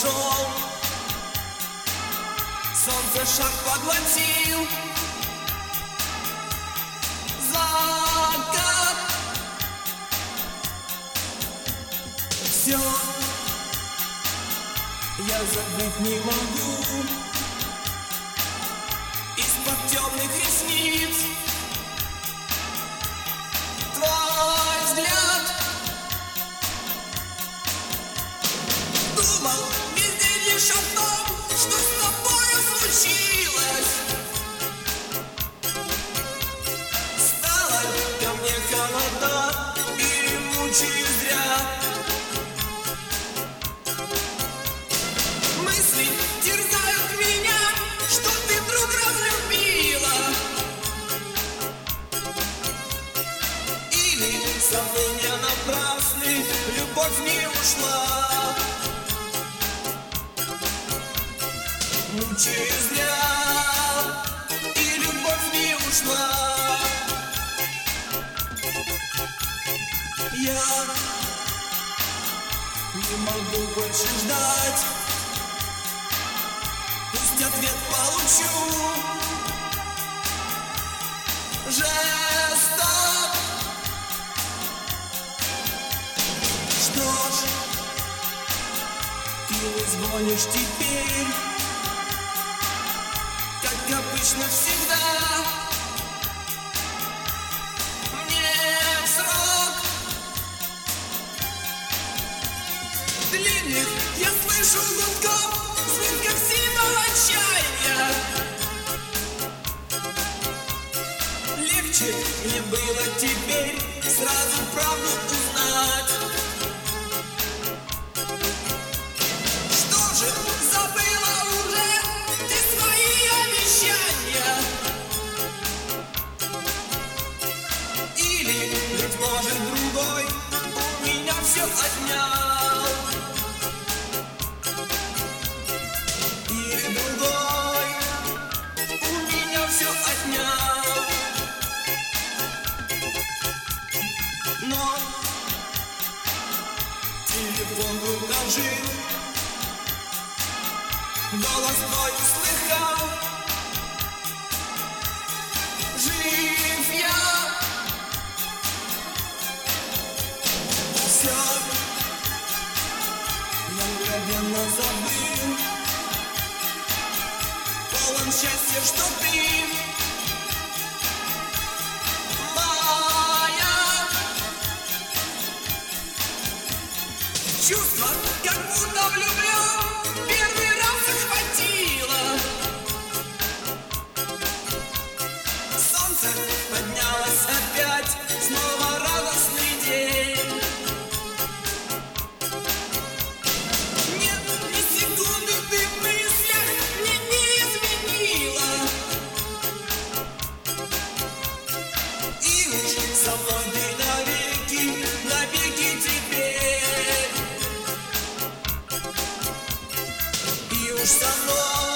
ушел, солнце шаг поглотил, закат. Все я забыть не могу. Из-под темных ресниц твой взгляд. Думал везде лишь о том, что с тобою случилось. Стало ко мне холодно и мучаю зря. Мысли терзают меня, что ты вдруг разлюбила. Или сомнения напрасны, любовь не ушла. Мучаю зря, и любовь не ушла. Я не могу больше ждать. Пусть ответ получу жесток. Что ж, ты не звонишь теперь, как обычно всегда. Мне в срок длинных я слышу гудков, звук как символ отчаяния. Легче мне было теперь сразу правду узнать. Что же, забыла уже ты свои обещания? Или, быть может, другой у меня все отнял? Или другой у меня все отнял? Но телефон укажи, голос твой услыхал. Жив я. Все я мгновенно забыл. Полон счастья, что ты моя. Чувство, как будто влюблен, первый раз захватило. Солнце поднялось опять, снова радостный день. Нет ни секунды ты в мыслях мне не изменила. И уж со мной ты навеки, навеки теперь. И уж со мной